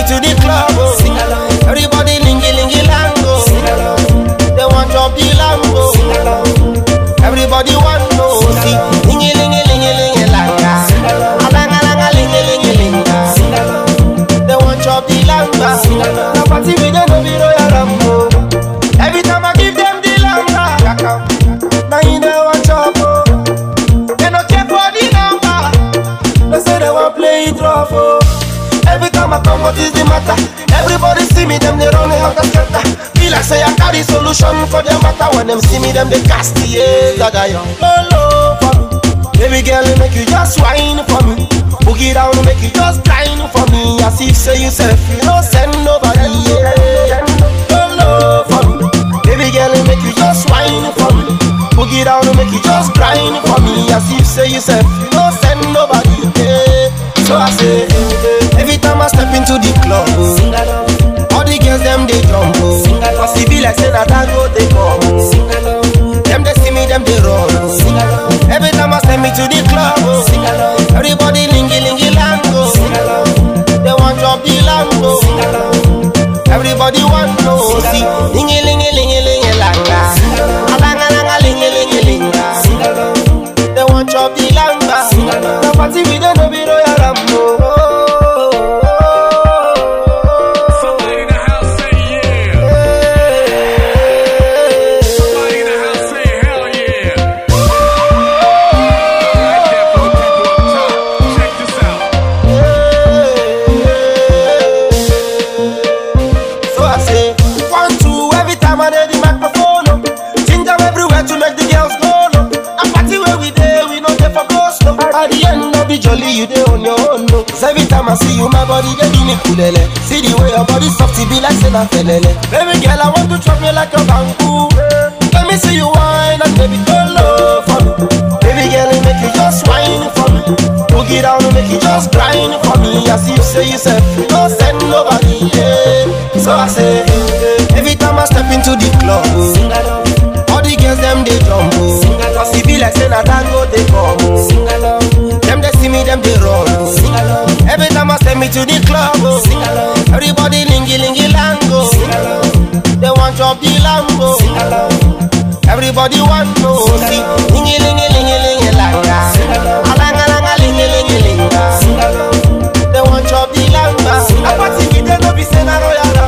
to the club, oh. Sing along. Everybody lingy lingy lango. Sing along. They want drop the Lambo. Sing along. Everybody want to see lingy lingy lingy lingy langa. Sing along. Alanga langa lingy lingy linga. Sing along. They want drop the Lamba. Sing along. The party we don't know be Royal Rambo. Every time I give them the Lamba, now you know what trouble. They don't care for the number. They say they want play it rough, oh. Every time I come, what is the matter? Everybody see me, them they run out of scatter. Feel like say I carry solution for their matter. When them see me, them they cast the gaga young. Lolo for me, baby girl, make you just whine for me. Boogie down, make you just grind for me. As if say yourself, you don't send nobody. Lolo for me, baby girl, make you just whine for me. Boogie down, make you just grind for me. As if say yourself, you don't send nobody. So I say, every time I step into the club, sing along. All the girls them they jump, sing along. Cause it be like say that I go they come, sing along. Them they see me, them they run, sing along. Every time I step into the club, sing along. Everybody lingy lingy lango, sing along. They want drop the Lambo, sing along. Everybody want to see lingy lingy lingy lingy langa, sing along. Alanga langa lingy lingy linga, sing along. They want drop the Lamba, sing along. The party we don't know be Royal Rambo. Somebody in the house say yeah. Somebody in the house say hell yeah. Right there for the people up top. Check this out. So I say 1, 2 every time I hear the microphone. Ginger everywhere to make the girls go low. A party where we there, we know they for ghost. At the end of the jolly, you there on your own. No. Cause every time I see you, my body they do me kulele. See the way your body soft, it be like say na felele. Baby girl, I want to chop you like a bamboo. Let me see you whine and baby go low for me. Baby girl, make you just whine for me. Boogie down, make you just grind for me. As you say yourself, you don't send nobody. Yeah. So I say, every time I step into the club, sing along. All the girls them they jump, sing along. Cause it be like say na tango they come, sing along. Them they see me, them they run, sing along. Every time I step into the club, sing along. Everybody lingy lingy lango, sing along. They want drop the Lambo, sing along. Everybody want to see lingy lingy lingy lingy langa, sing along. Alanga langa lingy lingy linga, sing along. They want drop the Lamba, sing along. A party we don't know be say na Royal Rambo.